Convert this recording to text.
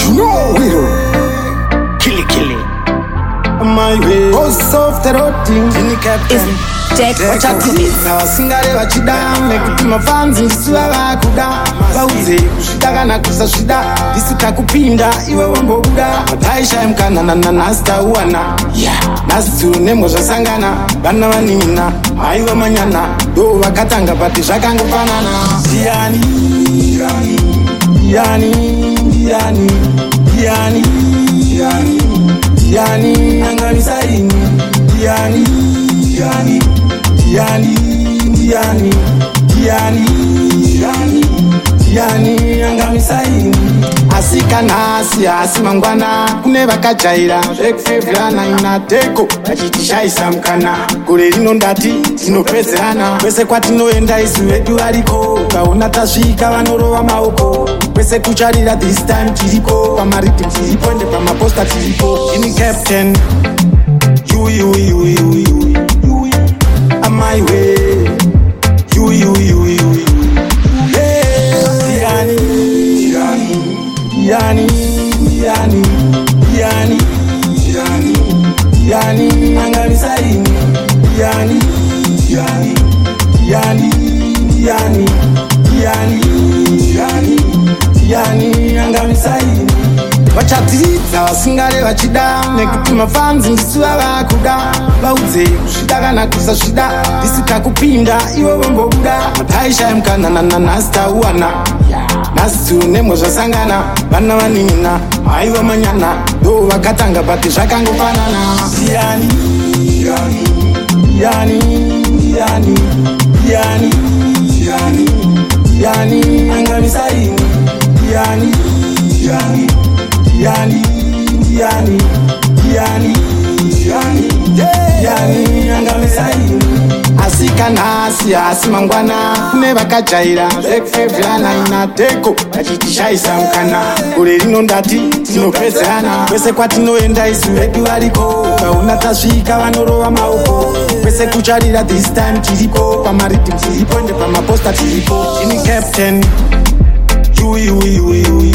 You know Widow. Kill it. My way. Go soft roading. Jini captain. Wachatiza wasingare wachida mekuti mafanzi ndisuwa wakuda vauze kushida kana kusashida ndisikakupinda iwe wambobuda mataisha mkana na nasta uwana nasu nemo zvasangana vana vanina maiva manyana ndo vakatanga pati zvakangofanana Diani angamisaini Diani angamisaini asikanasi asi mangwana kune vakajaira zvekufevherana inateko vachitishaisa mukana gore rino ndati tinopedzerana kwese kwatinoenda isu vedu variko kaona tasvika vanorova maoko kwese kucharira this time tiripo pamariti tiripo ende pamaposta tiripo ini captain you on my way you Diani angamisaini Diani angamisaini vachadzidza vasingare vachida nekuti mafanzi ndisuva vakuda vaudze kusvida kana kusasvida ndisikakupinda iwe vambobuda mataisha mukana nanasta uwana nasu nemo zvasangana vana vanina maiva manyana ndo vakatanga pati zvakangofanana Diani angamisaini Diani angamisaini asikanasi asi mangwana kune vakajaira zvekufevherana inateko vachitishaisa mukana gore rino ndati tinopedzerana kwese kwatinoenda isu vedu variko kaona tasvika vanorova maoko kwese kucharira this time tiripo pamariti tiripo ende pamaposta tiripo ini captain you